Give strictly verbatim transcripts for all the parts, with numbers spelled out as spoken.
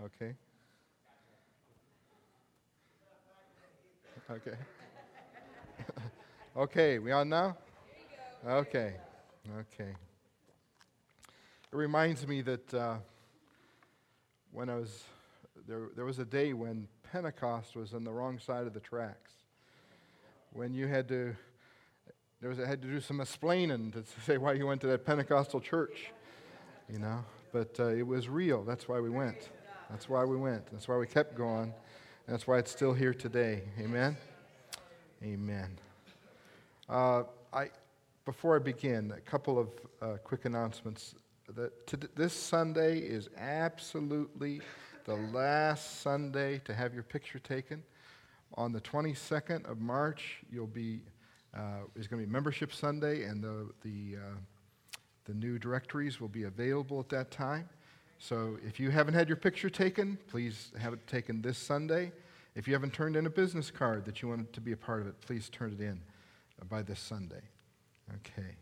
Okay. Okay. Okay, we on now? Okay. Okay. It reminds me that uh, when I was there, there was a day when Pentecost was on the wrong side of the tracks. When you had to, there was I had to do some explaining to say why you went to that Pentecostal church, you know. But uh, it was real. That's why we went. That's why we went. That's why we kept going. That's why it's still here today. Amen. Amen. Uh, I, before I begin, a couple of uh, quick announcements. That to, this Sunday is absolutely the last Sunday to have your picture taken. On the twenty-second of March, you'll be uh, is going to be Membership Sunday, and the the uh, the new directories will be available at that time. So if you haven't had your picture taken, please have it taken this Sunday. If you haven't turned in a business card that you want to be a part of it, please turn it in by this Sunday. Okay.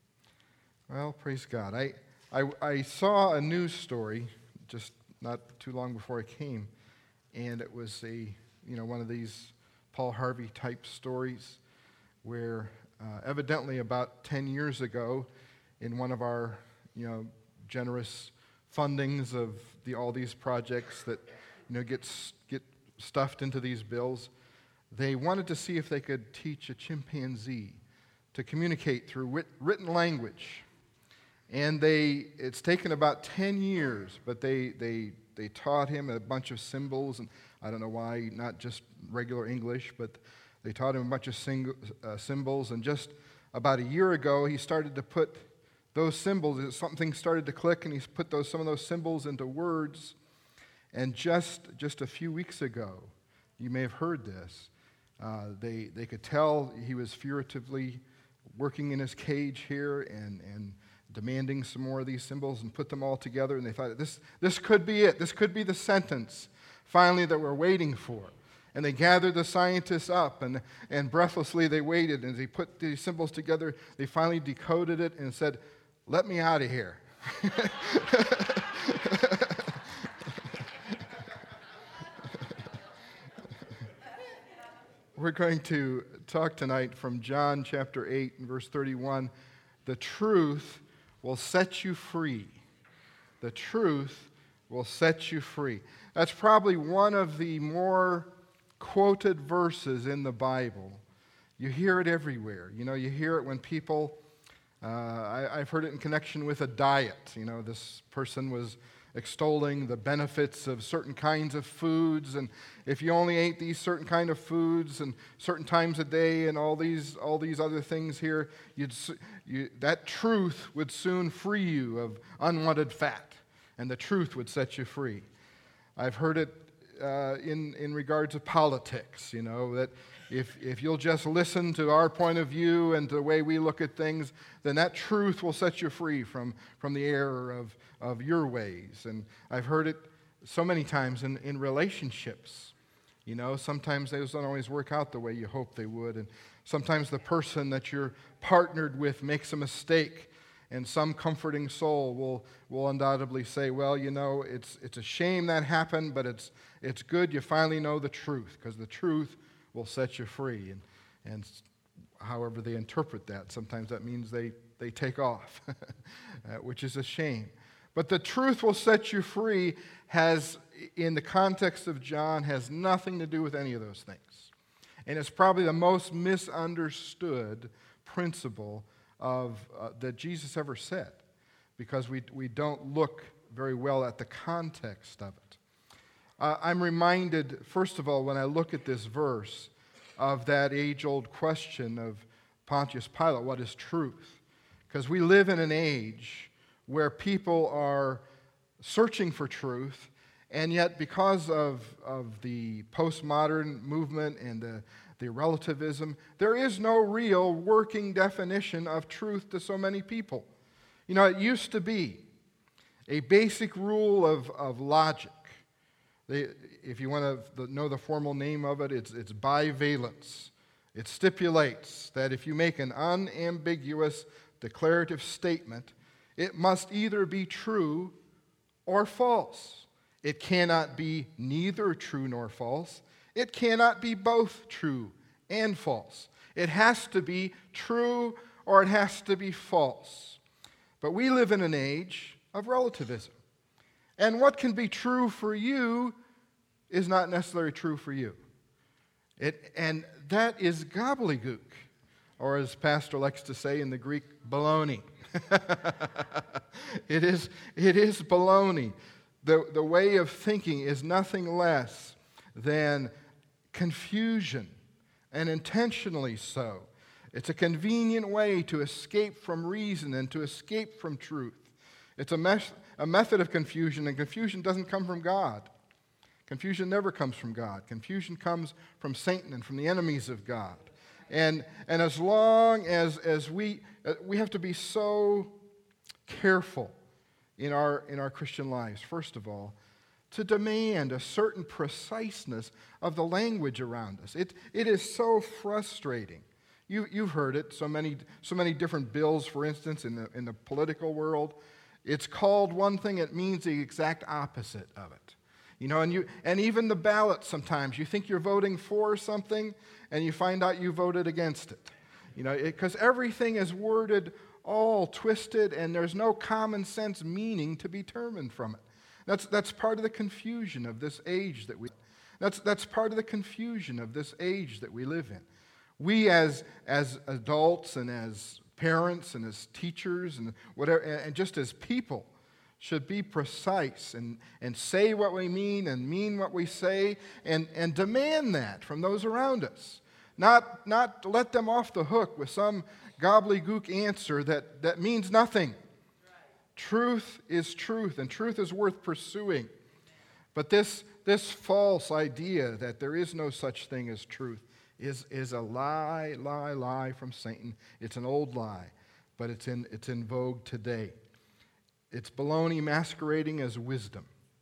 Well, praise God. I, I, I saw a news story just not too long before I came, and it was a, you know, one of these Paul Harvey type stories where uh, evidently about ten years ago, in one of our, you know, generous fundings of the all these projects that, you know, get get stuffed into these bills, they wanted to see if they could teach a chimpanzee to communicate through wit- written language. And they it's taken about ten years, but they they they taught him a bunch of symbols, and I don't know why, not just regular English, but they taught him a bunch of sing- uh, symbols, and just about a year ago, he started to put those symbols, something started to click, and he's put those some of those symbols into words. And just just a few weeks ago, you may have heard this, uh, they they could tell he was furtively working in his cage here and, and demanding some more of these symbols, and put them all together, and they thought, this this could be it. This could be the sentence, finally, that we're waiting for. And they gathered the scientists up, and, and breathlessly they waited, and as they put these symbols together, they finally decoded it and said, "Let me out of here." We're going to talk tonight from John chapter eight and verse thirty-one. The truth will set you free. The truth will set you free. That's probably one of the more quoted verses in the Bible. You hear it everywhere. You know, you hear it when people, uh, I, I've heard it in connection with a diet. You know, this person was extolling the benefits of certain kinds of foods, and if you only ate these certain kind of foods and certain times a day and all these all these other things here, you'd you, that truth would soon free you of unwanted fat, and the truth would set you free. I've heard it uh, in in regard to politics, you know, that if if you'll just listen to our point of view and to the way we look at things, then that truth will set you free from, from the error of, of your ways. And I've heard it so many times in, in relationships. You know, sometimes those don't always work out the way you hope they would. And sometimes the person that you're partnered with makes a mistake, and some comforting soul will, will undoubtedly say, well, you know, it's it's a shame that happened, but it's it's good you finally know the truth, because the truth will set you free. And and however they interpret that, sometimes that means they, they take off, uh, which is a shame. But the truth will set you free has, in the context of John, has nothing to do with any of those things. And it's probably the most misunderstood principle of uh, that Jesus ever said, because we we don't look very well at the context of it. Uh, I'm reminded, first of all, when I look at this verse, of that age-old question of Pontius Pilate, what is truth? Because we live in an age where people are searching for truth, and yet because of, of the postmodern movement and the, the relativism, there is no real working definition of truth to so many people. You know, it used to be a basic rule of, of logic. They, if you want to know the formal name of it, it's, it's bivalence. It stipulates that if you make an unambiguous declarative statement, it must either be true or false. It cannot be neither true nor false. It cannot be both true and false. It has to be true or it has to be false. But we live in an age of relativism. And what can be true for you is not necessarily true for you. It, and that is gobbledygook, or as Pastor likes to say in the Greek, baloney. it is, it is baloney. The, the way of thinking is nothing less than confusion, and intentionally so. It's a convenient way to escape from reason and to escape from truth. It's a, mes- a method of confusion, and confusion doesn't come from God. Confusion never comes from God. Confusion comes from Satan and from the enemies of God. And, and as long as, as we, uh, we have to be so careful in our, in our Christian lives, first of all, to demand a certain preciseness of the language around us. It, it is so frustrating. You, you've heard it, so many, so many different bills, for instance, in the, in the political world. It's called one thing, it means the exact opposite of it. You know, and you and even the ballot sometimes, you think you're voting for something, and you find out you voted against it. You know, because everything is worded all twisted, and there's no common sense meaning to be determined from it. That's that's part of the confusion of this age that we. That's that's part of the confusion of this age that we live in. We as as adults and as parents and as teachers and whatever, and just as people, should be precise and, and say what we mean and mean what we say and, and demand that from those around us. Not, not let them off the hook with some gobbledygook answer that, that means nothing. Truth is truth, and truth is worth pursuing. But this, this false idea that there is no such thing as truth is, is a lie, lie, lie from Satan. It's an old lie, but it's in, it's in vogue today. It's baloney masquerading as wisdom.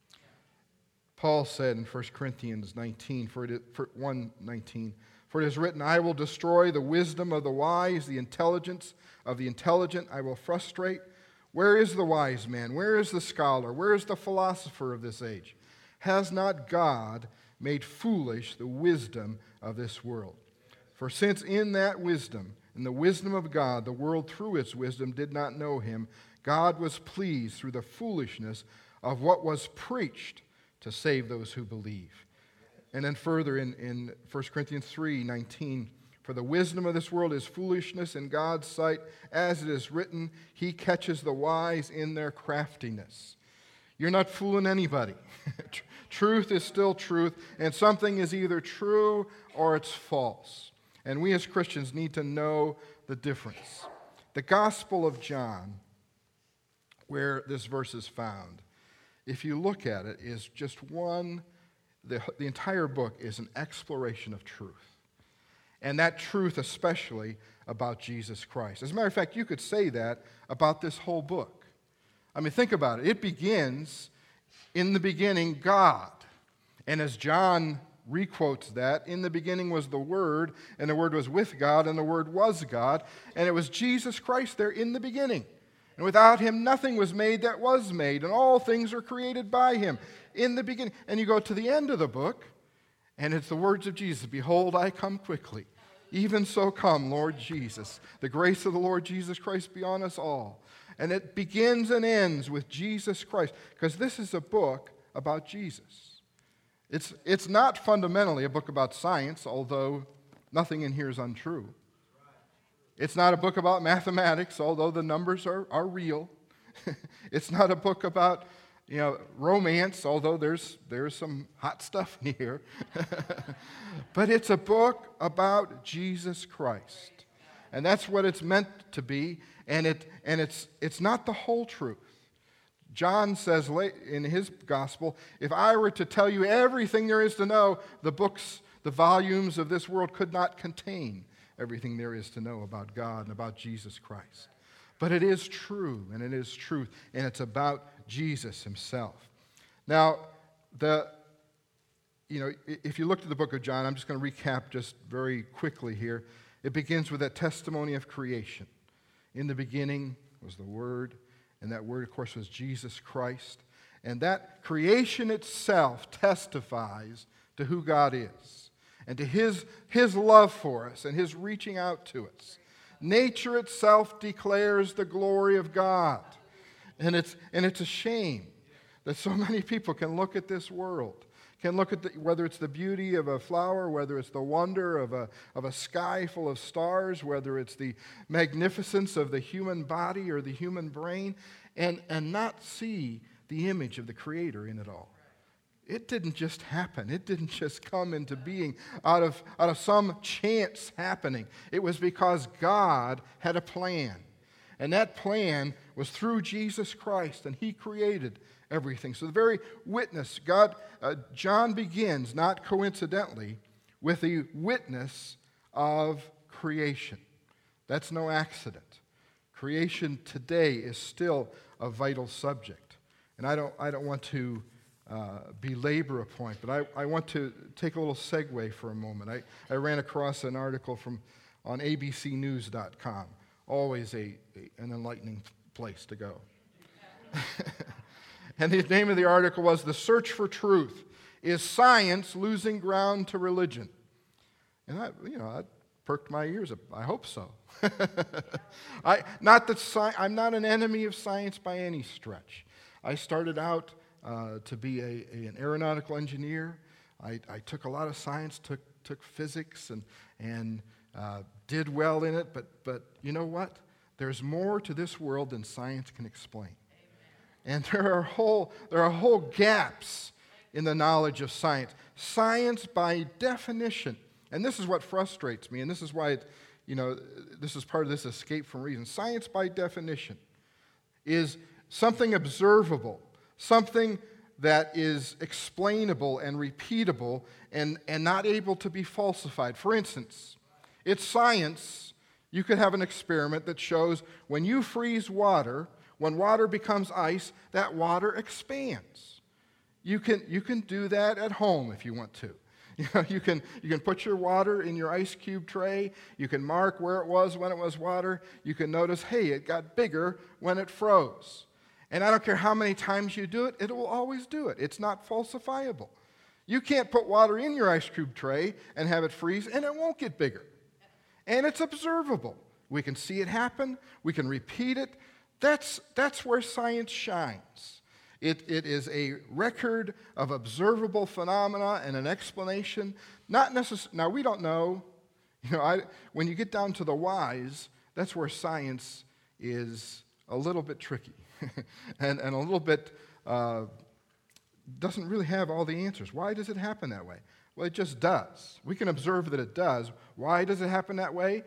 Paul said in First Corinthians nineteen, for, it, for one nineteen, for it is written, I will destroy the wisdom of the wise, the intelligence of the intelligent I will frustrate. Where is the wise man? Where is the scholar? Where is the philosopher of this age? Has not God made foolish the wisdom of this world? For since in that wisdom, in the wisdom of God, the world through its wisdom did not know him, God was pleased through the foolishness of what was preached to save those who believe. And then further in, in First Corinthians three nineteen, for the wisdom of this world is foolishness in God's sight, as it is written, he catches the wise in their craftiness. You're not fooling anybody. Truth is still truth, and something is either true or it's false. And we as Christians need to know the difference. The Gospel of John, where this verse is found, if you look at it, is just one, the, the entire book is an exploration of truth. And that truth especially about Jesus Christ. As a matter of fact, you could say that about this whole book. I mean, think about it. It begins, in the beginning, God. And as John requotes that, in the beginning was the Word, and the Word was with God, and the Word was God, and it was Jesus Christ there in the beginning. And without him, nothing was made that was made, and all things were created by him in the beginning. And you go to the end of the book, and it's the words of Jesus, behold, I come quickly. Even so come, Lord Jesus. The grace of the Lord Jesus Christ be on us all. And it begins and ends with Jesus Christ, because this is a book about Jesus. It's, it's not fundamentally a book about science, although nothing in here is untrue. It's not a book about mathematics, although the numbers are, are real. It's not a book about, you know, romance, although there's, there's some hot stuff in here. But it's a book about Jesus Christ. And that's what it's meant to be, and, it, and it's, it's not the whole truth. John says in his gospel, if I were to tell you everything there is to know, the books, the volumes of this world could not contain everything there is to know about God and about Jesus Christ. But it is true, and it is truth, and it's about Jesus himself. Now, the you know, if you look at the book of John, I'm just going to recap just very quickly here. It begins with that testimony of creation. In the beginning was the Word, and that Word, of course, was Jesus Christ. And that creation itself testifies to who God is and to his, his love for us and his reaching out to us. Nature itself declares the glory of God. And it's, and it's a shame that so many people can look at this world, can look at the, whether it's the beauty of a flower, whether it's the wonder of a, of a sky full of stars, whether it's the magnificence of the human body or the human brain, and, and not see the image of the Creator in it all. It didn't just happen. It didn't just come into being out of, out of some chance happening. It was because God had a plan. And that plan was through Jesus Christ, and he created everything. So the very witness, God, uh, John begins, not coincidentally, with the witness of creation. That's no accident. Creation today is still a vital subject. And I don't, I don't want to uh, belabor a point, but I, I want to take a little segue for a moment. I, I ran across an article from on A B C news dot com. Always a, a an enlightening place to go. And the name of the article was "The Search for Truth: Is Science Losing Ground to Religion?" And I, you know, I perked my ears up. I hope so. I not that sci- I'm not an enemy of science by any stretch. I started out uh, to be a, a, an aeronautical engineer. I, I took a lot of science, took took physics, and and uh, did well in it. But but you know what? There's more to this world than science can explain. And there are whole there are whole gaps in the knowledge of science. Science, by definition, and this is what frustrates me, and this is why it, you know this is part of this escape from reason. Science, by definition, is something observable, something that is explainable and repeatable and, and not able to be falsified. For instance, it's science. You could have an experiment that shows when you freeze water, when water becomes ice, that water expands. You can, you can do that at home if you want to. You know, you can, you can put your water in your ice cube tray. You can mark where it was when it was water. You can notice, hey, it got bigger when it froze. And I don't care how many times you do it, it will always do it. It's not falsifiable. You can't put water in your ice cube tray and have it freeze, and it won't get bigger. And it's observable. We can see it happen. We can repeat it. That's, that's where science shines. It, it is a record of observable phenomena and an explanation. Not necess- now, we don't know. You know, I, when you get down to the whys, that's where science is a little bit tricky and, and a little bit uh, doesn't really have all the answers. Why does it happen that way? Well, it just does. We can observe that it does. Why does it happen that way?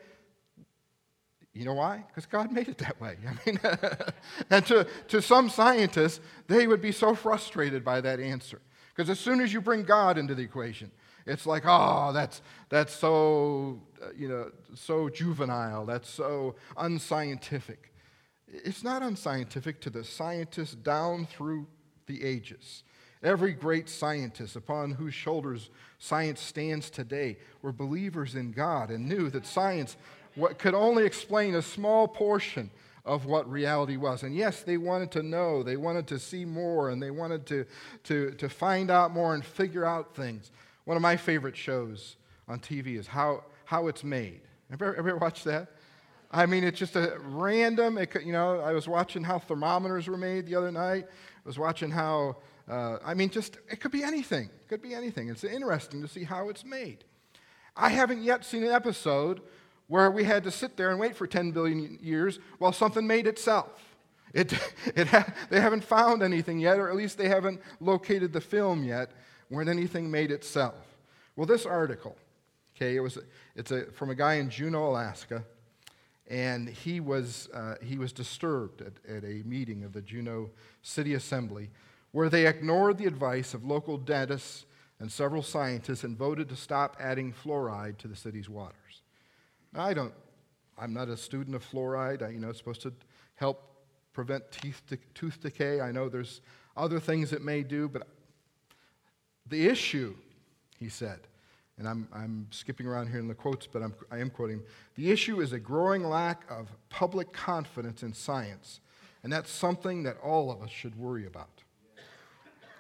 You know why? Because God made it that way. I mean, and to, to some scientists, they would be so frustrated by that answer. Because as soon as you bring God into the equation, it's like, oh, that's that's so, uh, you know, so juvenile. That's so unscientific. It's not unscientific to the scientists down through the ages. Every great scientist upon whose shoulders science stands today were believers in God and knew that science what could only explain a small portion of what reality was. And yes, they wanted to know, they wanted to see more, and they wanted to, to, to find out more and figure out things. One of my favorite shows on T V is How, How It's Made. Have you ever, ever watched that? I mean, it's just a random, it could, you know, I was watching how thermometers were made the other night. I was watching how, uh, I mean, just, it could be anything. It could be anything. It's interesting to see how it's made. I haven't yet seen an episode where we had to sit there and wait for ten billion years while something made itself. It, it ha- they haven't found anything yet, or at least they haven't located the film yet, when anything made itself. Well, this article, okay, it was it's a, from a guy in Juneau, Alaska, and he was uh, he was disturbed at, at a meeting of the Juneau City Assembly, where they ignored the advice of local dentists and several scientists and voted to stop adding fluoride to the city's waters. I don't, I'm not a student of fluoride. I, you know, it's supposed to help prevent teeth de- tooth decay. I know there's other things it may do, but the issue, he said, and I'm, I'm skipping around here in the quotes, but I'm, I am quoting, the issue is a growing lack of public confidence in science, and that's something that all of us should worry about.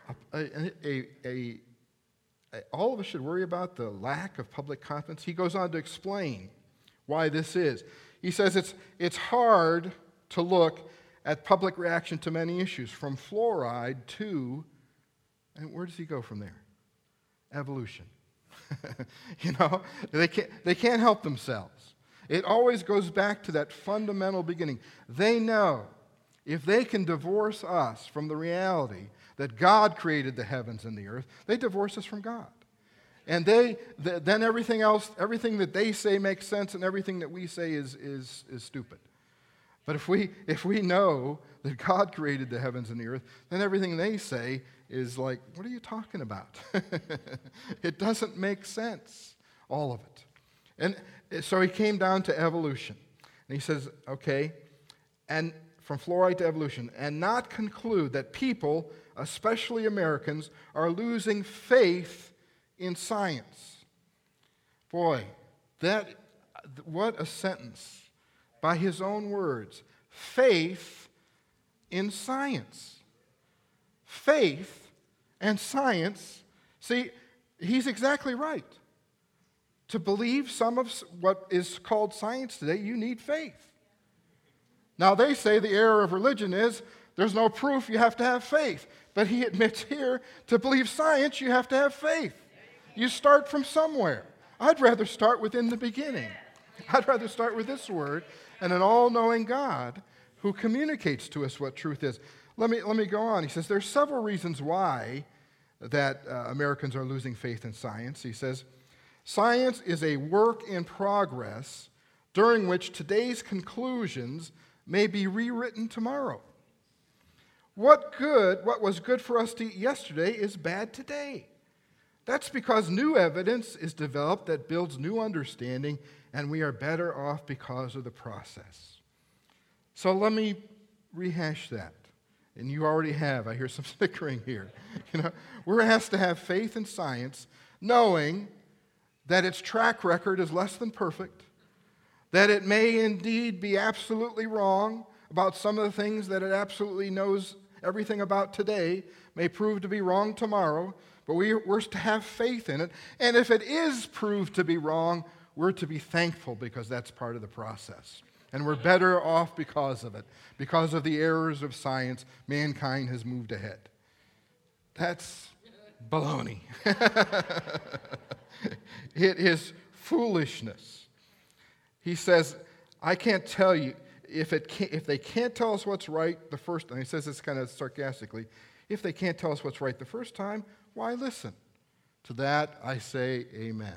a, a, a, a, all of us should worry about the lack of public confidence. He goes on to explain why this is. He says it's, it's hard to look at public reaction to many issues, from fluoride to, and where does he go from there? Evolution. You know, they can't, they can't help themselves. It always goes back to that fundamental beginning. They know if they can divorce us from the reality that God created the heavens and the earth, they divorce us from God. And they, th- then everything else, everything that they say makes sense, and everything that we say is, is, is stupid. But if we, if we know that God created the heavens and the earth, then everything they say is like, what are you talking about? It doesn't make sense, all of it. And so he came down to evolution. And he says, okay, and from fluoride to evolution, and not conclude that people, especially Americans, are losing faith in science. Boy, that, what a sentence. By his own words, faith in science. Faith and science. See, he's exactly right. To believe some of what is called science today, you need faith. Now, they say the error of religion is there's no proof, you have to have faith. But he admits here, to believe science, you have to have faith. You start from somewhere. I'd rather start within the beginning. I'd rather start with this word and an all-knowing God who communicates to us what truth is. Let me, let me go on. He says there's several reasons why that uh, Americans are losing faith in science. He says, science is a work in progress during which today's conclusions may be rewritten tomorrow. What good, what was good for us to eat yesterday is bad today. That's because new evidence is developed that builds new understanding, and we are better off because of the process. So let me rehash that. And you already have. I hear some snickering here. You know, we're asked to have faith in science, knowing that its track record is less than perfect, that it may indeed be absolutely wrong about some of the things that it absolutely knows everything about today, may prove to be wrong tomorrow, but we, we're to have faith in it. And if it is proved to be wrong, we're to be thankful because that's part of the process. And we're better off because of it. Because of the errors of science, mankind has moved ahead. That's baloney. It is foolishness. He says, I can't tell you, if, it can't, if they can't tell us what's right the first time, he says this kind of sarcastically, if they can't tell us what's right the first time, why listen? To that I say amen.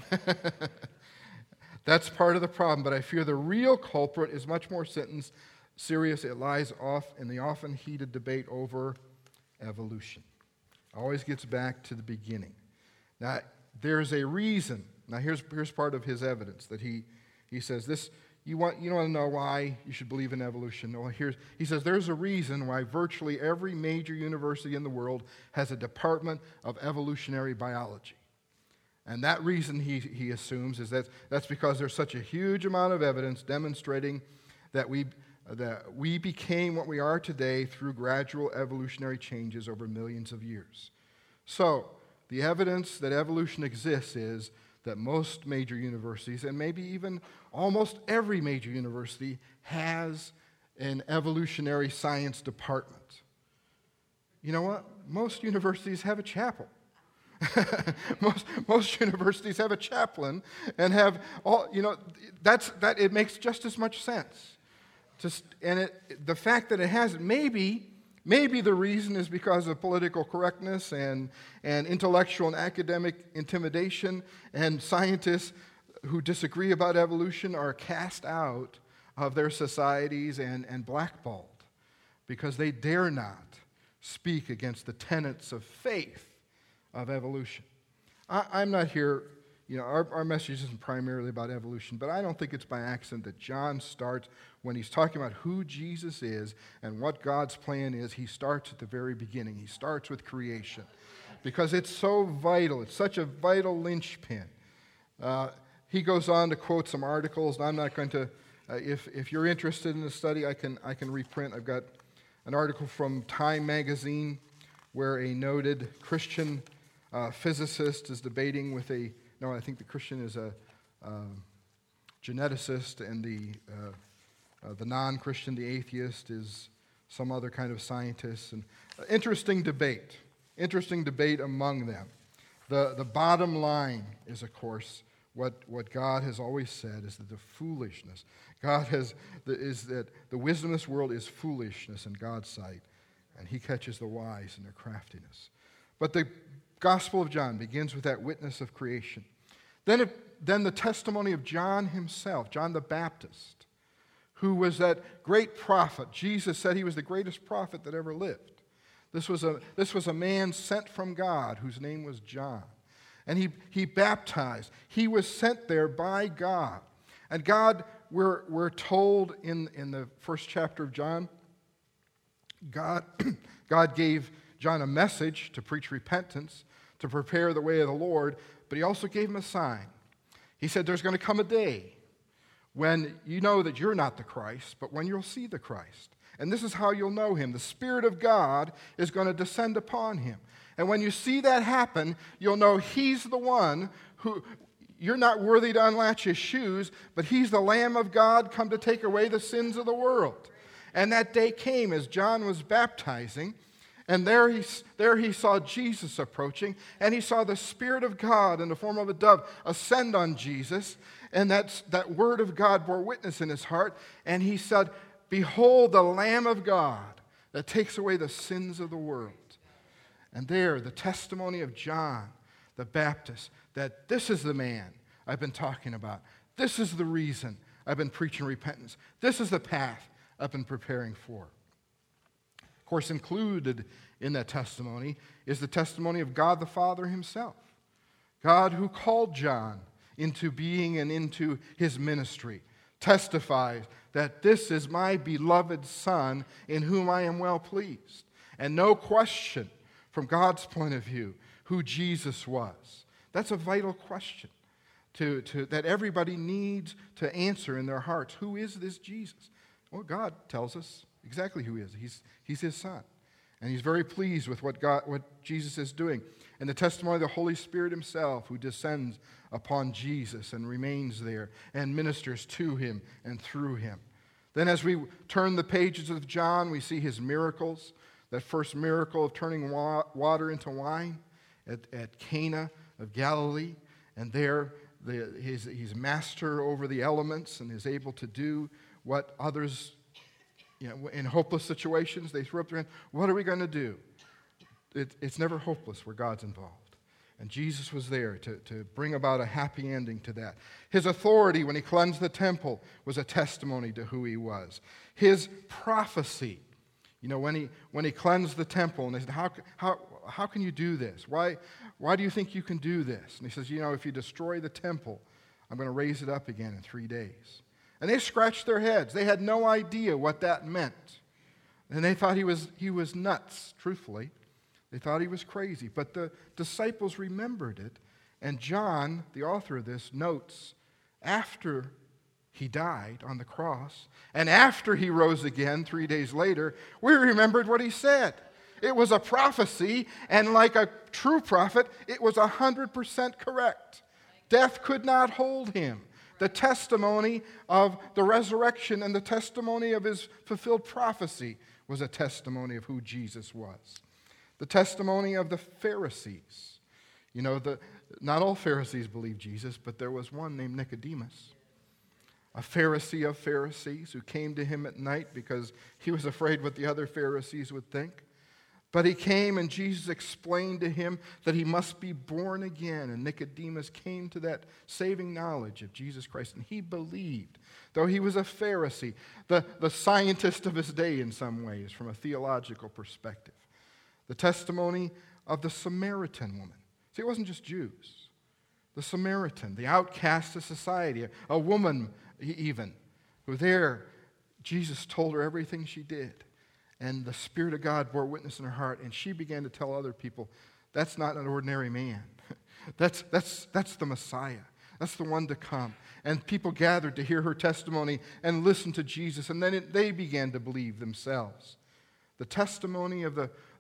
That's part of the problem, but I fear the real culprit is much more sentence, serious. It lies off in the often heated debate over evolution. Always gets back to the beginning. Now, there's a reason. Now, here's, here's part of his evidence that he, he says this. You want, you want to know why you should believe in evolution? Well, here's, he says there's a reason why virtually every major university in the world has a department of evolutionary biology. And that reason, he, he assumes, is that that's because there's such a huge amount of evidence demonstrating that we, that we became what we are today through gradual evolutionary changes over millions of years. So, the evidence that evolution exists is that most major universities, and maybe even almost every major university, has an evolutionary science department. You know what? Most universities have a chapel. most, most universities have a chaplain and have all, you know, that's, that it makes just as much sense. Just, and it, the fact that it hasn't, maybe, maybe the reason is because of political correctness and, and intellectual and academic intimidation, and scientists who disagree about evolution are cast out of their societies and, and blackballed because they dare not speak against the tenets of faith of evolution. I, I'm not here, you know, our, our message isn't primarily about evolution, but I don't think it's by accident that John starts, when he's talking about who Jesus is and what God's plan is, he starts at the very beginning. He starts with creation because it's so vital. It's such a vital linchpin. Uh, he goes on to quote some articles, and I'm not going to, uh, if, if you're interested in the study, I can, I can reprint. I've got an article from Time magazine where a noted Christian uh, physicist is debating with a, no, I think the Christian is a um, geneticist, and the, uh, uh, the non-Christian, the atheist, is some other kind of scientist. And uh, interesting debate, interesting debate among them. The, the bottom line is, of course, what, what God has always said is that the foolishness, God has, the, is that the wisdom of this world is foolishness in God's sight, and he catches the wise in their craftiness. But the Gospel of John begins with that witness of creation. Then, it, then the testimony of John himself, John the Baptist, who was that great prophet. Jesus said he was the greatest prophet that ever lived. This was a, this was a man sent from God whose name was John. And he, he baptized. He was sent there by God. And God, we're, we're told in, in the first chapter of John, God, God gave John a message to preach repentance, to prepare the way of the Lord, but he also gave him a sign. He said, there's going to come a day when you know that you're not the Christ, but when you'll see the Christ. And this is how you'll know him. The Spirit of God is going to descend upon him. And when you see that happen, you'll know he's the one who, you're not worthy to unlatch his shoes, but he's the Lamb of God come to take away the sins of the world. And that day came as John was baptizing, and there he, there he saw Jesus approaching, and he saw the Spirit of God in the form of a dove ascend on Jesus, and that's, that word of God bore witness in his heart, and he said, behold the Lamb of God that takes away the sins of the world. And there, the testimony of John the Baptist, that this is the man I've been talking about. This is the reason I've been preaching repentance. This is the path I've been preparing for. Of course, included in that testimony is the testimony of God the Father himself. God who called John into being and into his ministry testifies that this is my beloved Son in whom I am well pleased. And no question from God's point of view who Jesus was. That's a vital question to, to, that everybody needs to answer in their hearts. Who is this Jesus? Well, God tells us exactly who he is. He's, he's his Son. And he's very pleased with what, God, what Jesus is doing. And the testimony of the Holy Spirit himself, who descends upon Jesus and remains there and ministers to him and through him. Then as we turn the pages of John, we see his miracles. That first miracle of turning wa- water into wine at, at Cana of Galilee. And there the, he's, he's master over the elements and is able to do what others, you know, in hopeless situations, they throw up their hands. What are we going to do? It, it's never hopeless where God's involved. And Jesus was there to, to bring about a happy ending to that. His authority when he cleansed the temple was a testimony to who he was. His prophecy, you know, when he when he cleansed the temple, and they said, how, how, how can you do this? Why, why do you think you can do this? And he says, you know, if you destroy the temple, I'm going to raise it up again in three days. And they scratched their heads. They had no idea what that meant. And they thought he was, he was nuts, truthfully. They thought he was crazy. But the disciples remembered it. And John, the author of this, notes after he died on the cross, and after he rose again three days later, we remembered what he said. It was a prophecy, and like a true prophet, it was one hundred percent correct. Death could not hold him. The testimony of the resurrection and the testimony of his fulfilled prophecy was a testimony of who Jesus was. The testimony of the Pharisees. You know, the, not all Pharisees believed Jesus, but there was one named Nicodemus, a Pharisee of Pharisees who came to him at night because he was afraid what the other Pharisees would think. But he came and Jesus explained to him that he must be born again. And Nicodemus came to that saving knowledge of Jesus Christ. And he believed, though he was a Pharisee, the, the scientist of his day in some ways from a theological perspective. The testimony of the Samaritan woman. See, it wasn't just Jews. The Samaritan, the outcast of society, a woman even, who there, Jesus told her everything she did. And the Spirit of God bore witness in her heart, and she began to tell other people, that's not an ordinary man. that's, that's, that's the Messiah. That's the one to come. And people gathered to hear her testimony and listen to Jesus, and then it, they began to believe themselves. The testimony of the,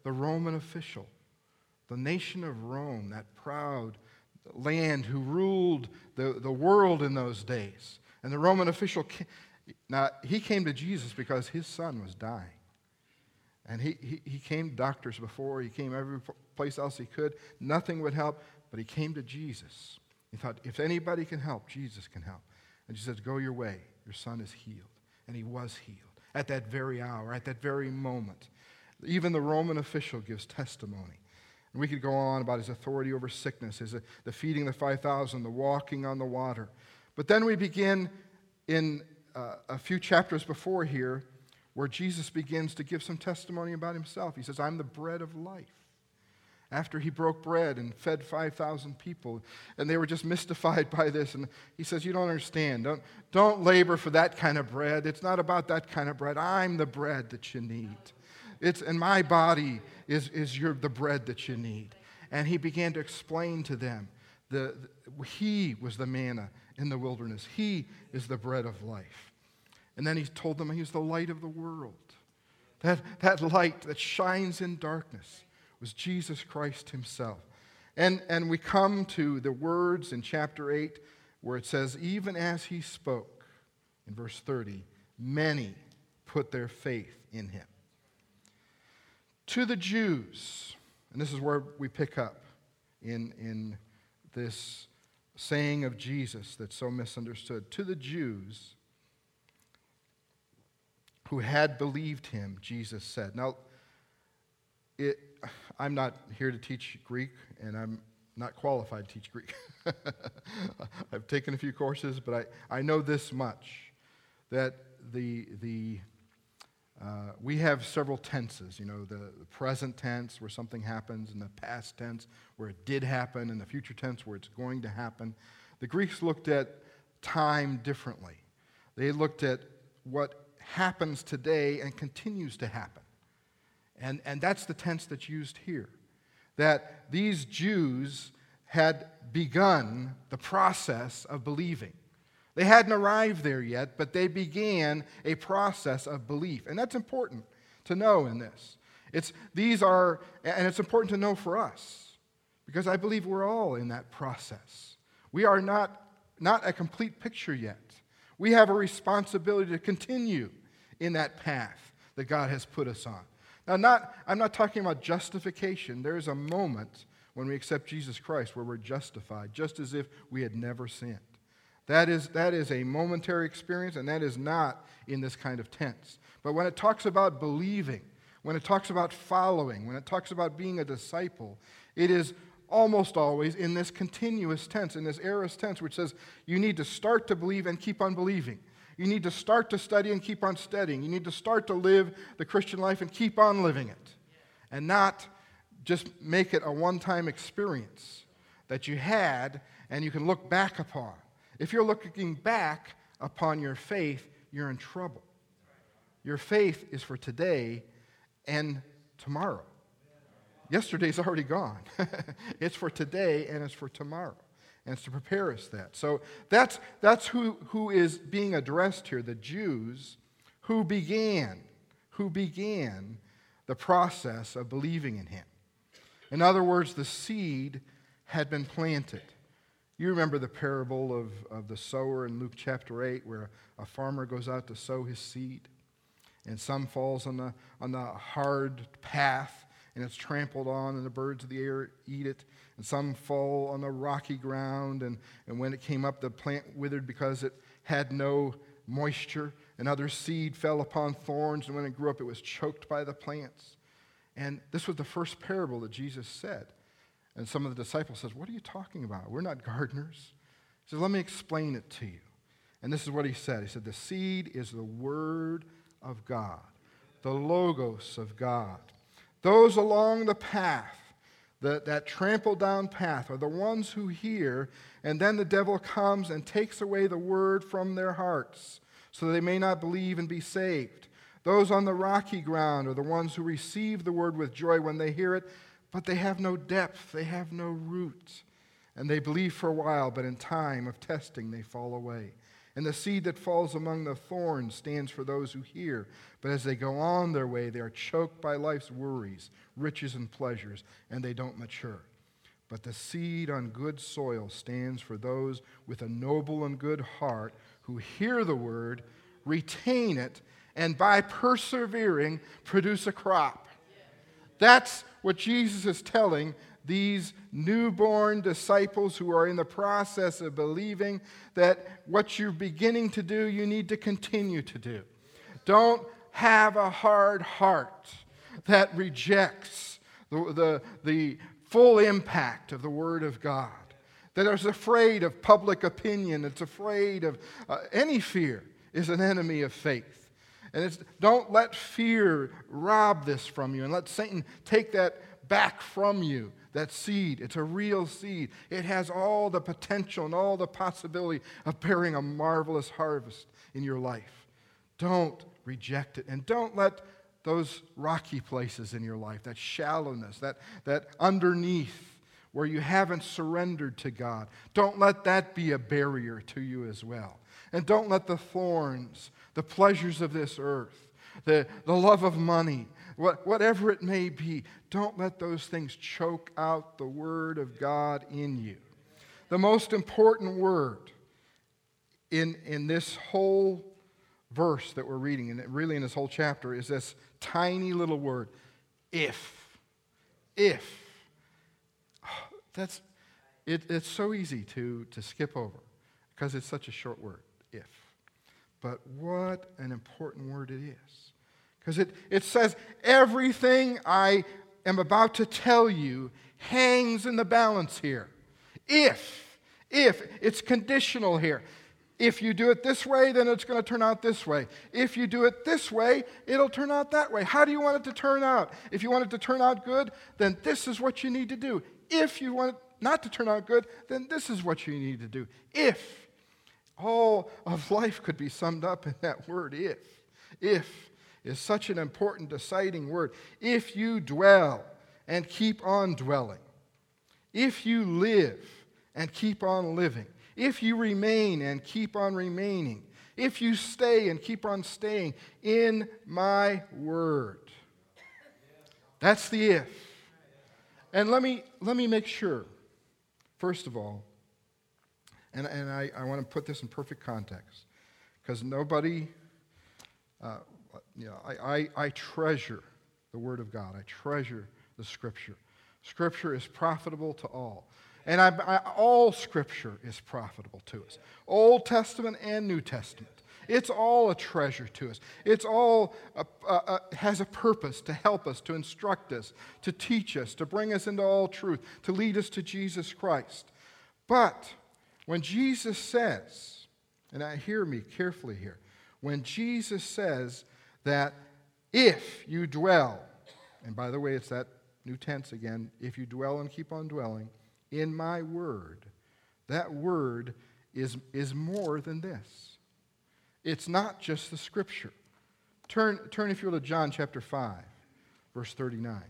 the Roman official, the nation of Rome, that proud land who ruled the, the world in those days. And the Roman official, came, now he came to Jesus because his son was dying. And he, he, he came to doctors before, he came every place else he could. Nothing would help, but he came to Jesus. He thought, if anybody can help, Jesus can help. And Jesus said, go your way, your son is healed. And he was healed at that very hour, at that very moment. Even the Roman official gives testimony. And we could go on about his authority over sickness, his, uh, the feeding the five thousand, the walking on the water. But then we begin in uh, a few chapters before here where Jesus begins to give some testimony about himself. He says, I'm the bread of life. After he broke bread and fed five thousand people, and they were just mystified by this, and he says, you don't understand. Don't, don't labor for that kind of bread. It's not about that kind of bread. I'm the bread that you need. It's, and my body is, is your, the bread that you need. And he began to explain to them, the, the, he was the manna in the wilderness. He is the bread of life. And then he told them he was the light of the world. That, that light that shines in darkness was Jesus Christ himself. And, and we come to the words in chapter eight where it says, even as he spoke, in verse thirty, many put their faith in him. To the Jews, and this is where we pick up in, in this saying of Jesus that's so misunderstood. To the Jews who had believed him, Jesus said. Now, it, I'm not here to teach Greek, and I'm not qualified to teach Greek. I've taken a few courses, but I, I know this much, that the the uh, we have several tenses. You know, the, the present tense where something happens, and the past tense where it did happen, and the future tense where it's going to happen. The Greeks looked at time differently. They looked at what happens today and continues to happen. And, and that's the tense that's used here. That these Jews had begun the process of believing. They hadn't arrived there yet, but they began a process of belief. And that's important to know in this. It's, these are, and it's important to know for us, because I believe we're all in that process. We are not, not a complete picture yet. We have a responsibility to continue in that path that God has put us on. Now, not, I'm not talking about justification. There is a moment when we accept Jesus Christ where we're justified, just as if we had never sinned. That is, that is a momentary experience, and that is not in this kind of tense. But when it talks about believing, when it talks about following, when it talks about being a disciple, it is almost always in this continuous tense, in this aorist tense, which says you need to start to believe and keep on believing. You need to start to study and keep on studying. You need to start to live the Christian life and keep on living it. And not just make it a one-time experience that you had and you can look back upon. If you're looking back upon your faith, you're in trouble. Your faith is for today and tomorrow. Yesterday's already gone. It's for today and it's for tomorrow. And it's to prepare us that. So that's, that's who, who is being addressed here, the Jews who began, who began the process of believing in him. In other words, the seed had been planted. You remember the parable of, of the sower in Luke chapter eight, where a farmer goes out to sow his seed, and some falls on the, on the hard path, and it's trampled on, and the birds of the air eat it. And some fall on the rocky ground, and, and when it came up, the plant withered because it had no moisture. And other seed fell upon thorns, and when it grew up, it was choked by the plants. And this was the first parable that Jesus said. And some of the disciples says, what are you talking about? We're not gardeners. He says, let me explain it to you. And this is what he said. He said, the seed is the word of God, the logos of God. Those along the path, the, that trampled down path, are the ones who hear, and then the devil comes and takes away the word from their hearts, so that they may not believe and be saved. Those on the rocky ground are the ones who receive the word with joy when they hear it, but they have no depth, they have no root. And they believe for a while, but in time of testing they fall away. And the seed that falls among the thorns stands for those who hear. But as they go on their way, they are choked by life's worries, riches, and pleasures, and they don't mature. But the seed on good soil stands for those with a noble and good heart who hear the word, retain it, and by persevering, produce a crop. That's what Jesus is telling these newborn disciples who are in the process of believing that what you're beginning to do, you need to continue to do. Don't have a hard heart that rejects the, the, the full impact of the Word of God, that is afraid of public opinion, that's afraid of uh, any fear is an enemy of faith. And it's, don't let fear rob this from you, and let Satan take that back from you. That seed, it's a real seed. It has all the potential and all the possibility of bearing a marvelous harvest in your life. Don't reject it. And don't let those rocky places in your life, that shallowness, that, that underneath where you haven't surrendered to God, don't let that be a barrier to you as well. And don't let the thorns, the pleasures of this earth, the, the love of money, what, whatever it may be, don't let those things choke out the Word of God in you. The most important word in, in this whole verse that we're reading, and really in this whole chapter, is this tiny little word, if. If. That's, it, it's so easy to, to skip over because it's such a short word, if. But what an important word it is. Because it, it says everything I am about to tell you hangs in the balance here. If, if, it's conditional here. If you do it this way, then it's going to turn out this way. If you do it this way, it'll turn out that way. How do you want it to turn out? If you want it to turn out good, then this is what you need to do. If you want it not to turn out good, then this is what you need to do. If. All of life could be summed up in that word, if. If is such an important, deciding word. If you dwell and keep on dwelling. If you live and keep on living. If you remain and keep on remaining. If you stay and keep on staying in my word. That's the if. And let me, let me make sure, first of all, and, and I, I want to put this in perfect context, because nobody, uh, you know, I, I, I treasure the Word of God. I treasure the Scripture. Scripture is profitable to all. And I, I, all Scripture is profitable to us. Old Testament and New Testament. It's all a treasure to us. It's all a, a, a, has a purpose to help us, to instruct us, to teach us, to bring us into all truth, to lead us to Jesus Christ. But when Jesus says, and I hear me carefully here, when Jesus says that if you dwell, and by the way, it's that new tense again, if you dwell and keep on dwelling, in my word, that word is, is more than this. It's not just the Scripture. Turn, turn if you will to John chapter five, verse thirty-nine.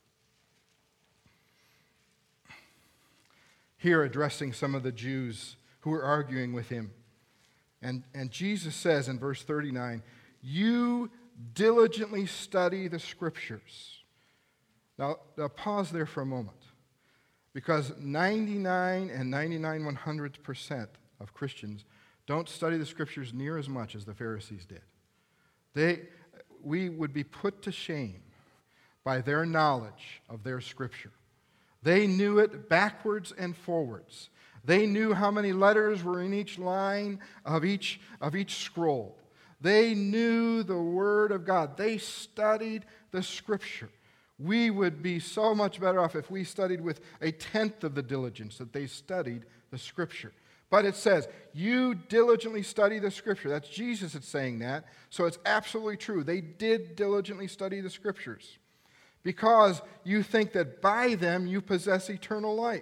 Here addressing some of the Jews who were arguing with him. And, and Jesus says in verse thirty-nine, you diligently study the Scriptures. Now, now pause there for a moment. Because ninety-nine and ninety-nine one hundredth percent of Christians don't study the Scriptures near as much as the Pharisees did. They, we would be put to shame by their knowledge of their Scripture. They knew it backwards and forwards. They knew how many letters were in each line of each, of each scroll. They knew the Word of God. They studied the Scripture. We would be so much better off if we studied with a tenth of the diligence that they studied the Scripture. But it says, you diligently study the Scripture. That's Jesus that's saying that. So it's absolutely true. They did diligently study the Scriptures because you think that by them you possess eternal life.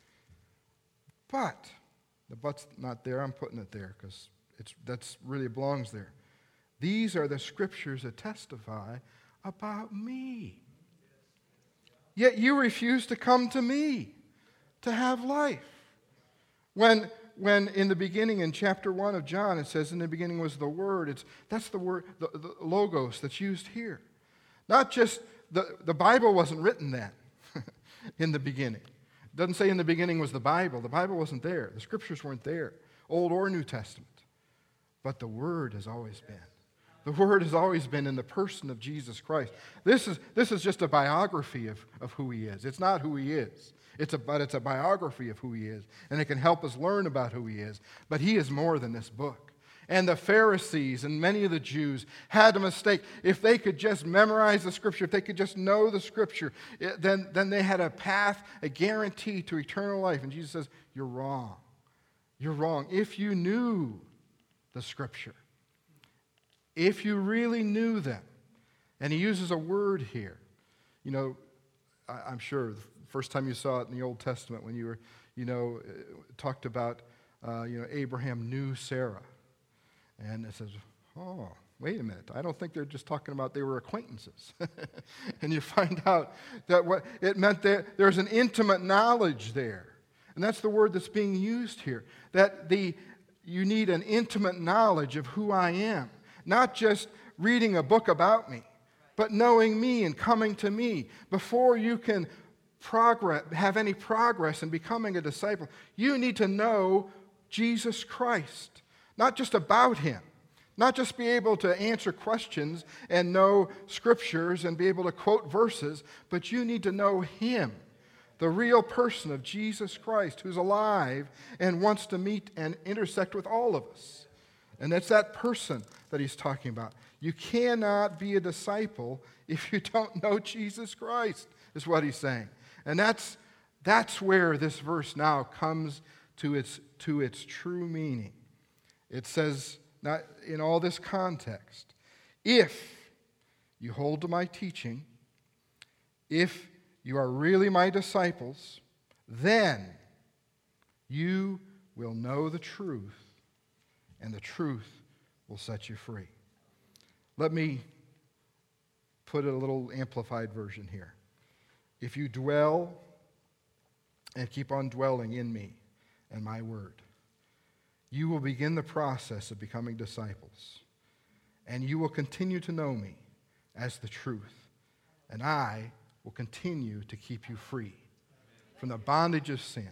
But, the but's not there. I'm putting it there because it's that's really belongs there. These are the Scriptures that testify about me. Yet you refuse to come to me to have life. When when in the beginning, in chapter one of John, it says, in the beginning was the Word. It's, that's the word, the, the logos that's used here. Not just, the, the Bible wasn't written then in the beginning. It doesn't say in the beginning was the Bible. The Bible wasn't there. The Scriptures weren't there, Old or New Testament. But the Word has always been. The Word has always been in the person of Jesus Christ. This is, this is just a biography of, of who He is. It's not who He is. It's a, but it's a biography of who He is. And it can help us learn about who He is. But He is more than this book. And the Pharisees and many of the Jews had a mistake. If they could just memorize the Scripture, if they could just know the Scripture, it, then, then they had a path, a guarantee to eternal life. And Jesus says, you're wrong. You're wrong. If you knew the Scripture, if you really knew them, and He uses a word here. You know, I, I'm sure the first time you saw it in the Old Testament when you were, you know, talked about, uh, you know, Abraham knew Sarah. And it says, oh, wait a minute. I don't think they're just talking about they were acquaintances. And you find out that what it meant that there's an intimate knowledge there. And that's the word that's being used here. That the you need an intimate knowledge of who I am. Not just reading a book about me, but knowing me and coming to me. Before you can progress, have any progress in becoming a disciple, you need to know Jesus Christ. Not just about Him. Not just be able to answer questions and know scriptures and be able to quote verses, but you need to know Him. The real person of Jesus Christ who's alive and wants to meet and intersect with all of us. And it's that person that He's talking about. You cannot be a disciple if you don't know Jesus Christ, is what He's saying. And that's, that's where this verse now comes to its, to its true meaning. It says, not in all this context, if you hold to my teaching, if you are really my disciples, then you will know the truth, and the truth will set you free. Let me put a little amplified version here. If you dwell and keep on dwelling in me and my word, you will begin the process of becoming disciples, and you will continue to know me as the truth, and I will continue to keep you free from the bondage of sin.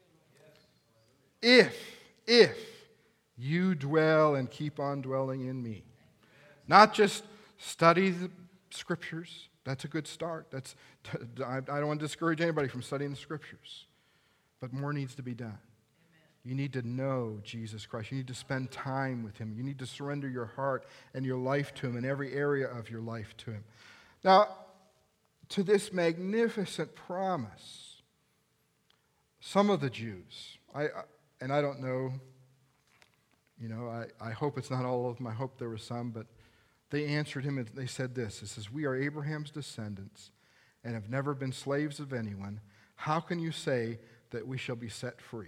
If, if you dwell and keep on dwelling in me. Not just study the Scriptures. That's a good start. That's, I don't want to discourage anybody from studying the Scriptures. But more needs to be done. You need to know Jesus Christ. You need to spend time with Him. You need to surrender your heart and your life to Him and every area of your life to Him. Now, to this magnificent promise, some of the Jews, I, and I don't know, you know, I, I hope it's not all of them. I hope there were some, but they answered him and they said this. It says, we are Abraham's descendants and have never been slaves of anyone. How can you say that we shall be set free?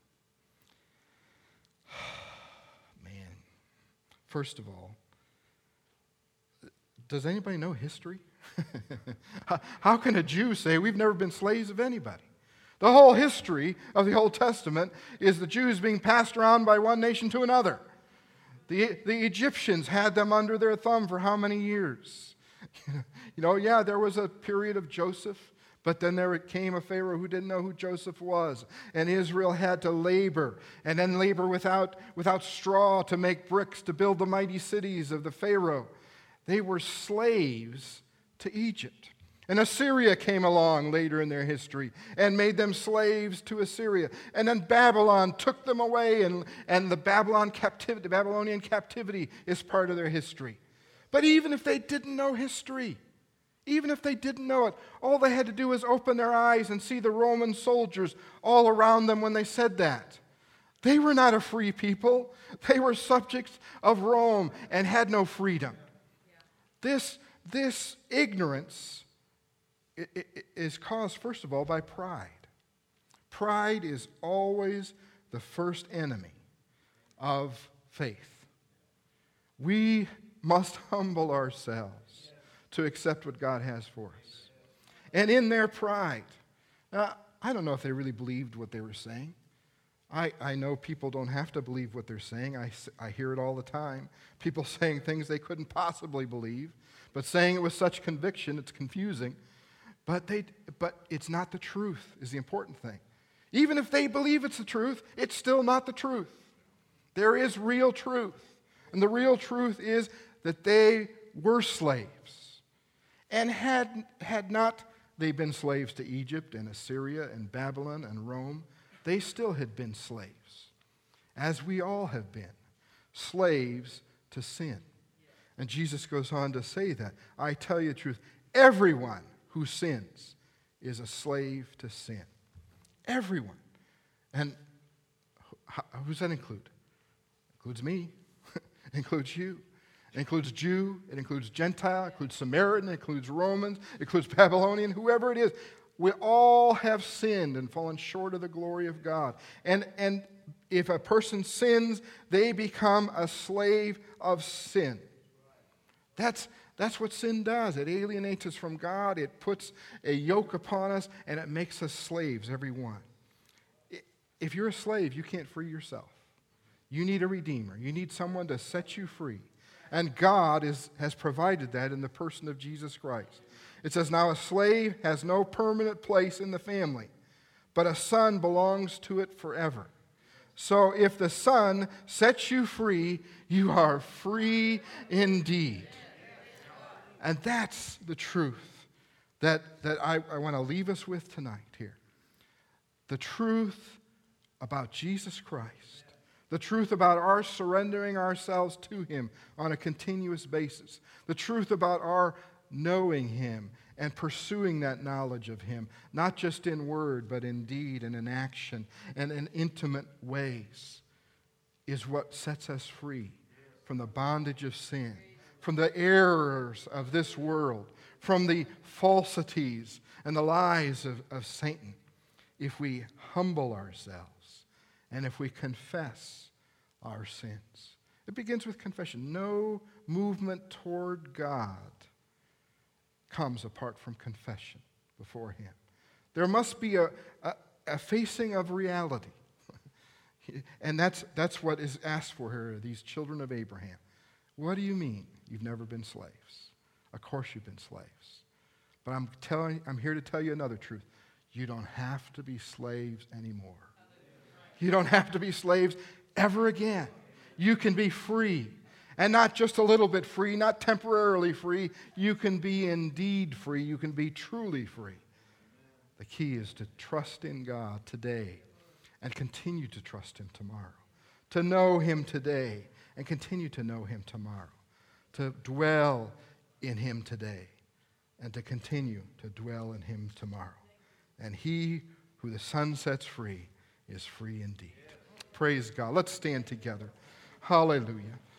Man, first of all, does anybody know history? how, how can a Jew say we've never been slaves of anybody? The whole history of the Old Testament is the Jews being passed around by one nation to another. The, the Egyptians had them under their thumb for how many years? You know, yeah, there was a period of Joseph, but then there came a Pharaoh who didn't know who Joseph was. And Israel had to labor, and then labor without, without straw to make bricks to build the mighty cities of the Pharaoh. They were slaves to Egypt. And Assyria came along later in their history and made them slaves to Assyria. And then Babylon took them away, and, and the Babylon captivity, Babylonian captivity is part of their history. But even if they didn't know history, even if they didn't know it, all they had to do was open their eyes and see the Roman soldiers all around them when they said that. They were not a free people. They were subjects of Rome and had no freedom. This, this ignorance It, it is caused, first of all, by pride. Pride is always the first enemy of faith. We must humble ourselves to accept what God has for us. And in their pride, now, I don't know if they really believed what they were saying. I, I know people don't have to believe what they're saying. I, I hear it all the time. People saying things they couldn't possibly believe, but saying it with such conviction, it's confusing. But, they, but it's not the truth is the important thing. Even if they believe it's the truth, it's still not the truth. There is real truth. And the real truth is that they were slaves. And had, had not they been slaves to Egypt and Assyria and Babylon and Rome, they still had been slaves, as we all have been, slaves to sin. And Jesus goes on to say that, I tell you the truth, everyone who sins is a slave to sin. Everyone. And who does that include? It includes me. It includes you. It includes Jew. It includes Gentile. It includes Samaritan. It includes Romans. It includes Babylonian. Whoever it is. We all have sinned and fallen short of the glory of God. And, and if a person sins, they become a slave of sin. That's, that's what sin does. It alienates us from God. It puts a yoke upon us, and it makes us slaves, every one. If you're a slave, you can't free yourself. You need a redeemer. You need someone to set you free. And God is, has provided that in the person of Jesus Christ. It says, now a slave has no permanent place in the family, but a son belongs to it forever. So if the Son sets you free, you are free indeed. And that's the truth that, that I, I want to leave us with tonight here. The truth about Jesus Christ. The truth about our surrendering ourselves to Him on a continuous basis. The truth about our knowing Him and pursuing that knowledge of Him, not just in word, but in deed and in action and in intimate ways, is what sets us free from the bondage of sin, from the errors of this world, from the falsities and the lies of, of Satan. If we humble ourselves and if we confess our sins. It begins with confession. No movement toward God comes apart from confession before Him. There must be a, a, a facing of reality. And that's, that's what is asked for here, these children of Abraham. What do you mean you've never been slaves? Of course you've been slaves. But I'm telling, I'm here to tell you another truth. You don't have to be slaves anymore. You don't have to be slaves ever again. You can be free. And not just a little bit free, not temporarily free. You can be indeed free. You can be truly free. The key is to trust in God today and continue to trust Him tomorrow. To know Him today and continue to know Him tomorrow. To dwell in Him today and to continue to dwell in Him tomorrow. And he who the Son sets free is free indeed. Praise God. Let's stand together. Hallelujah.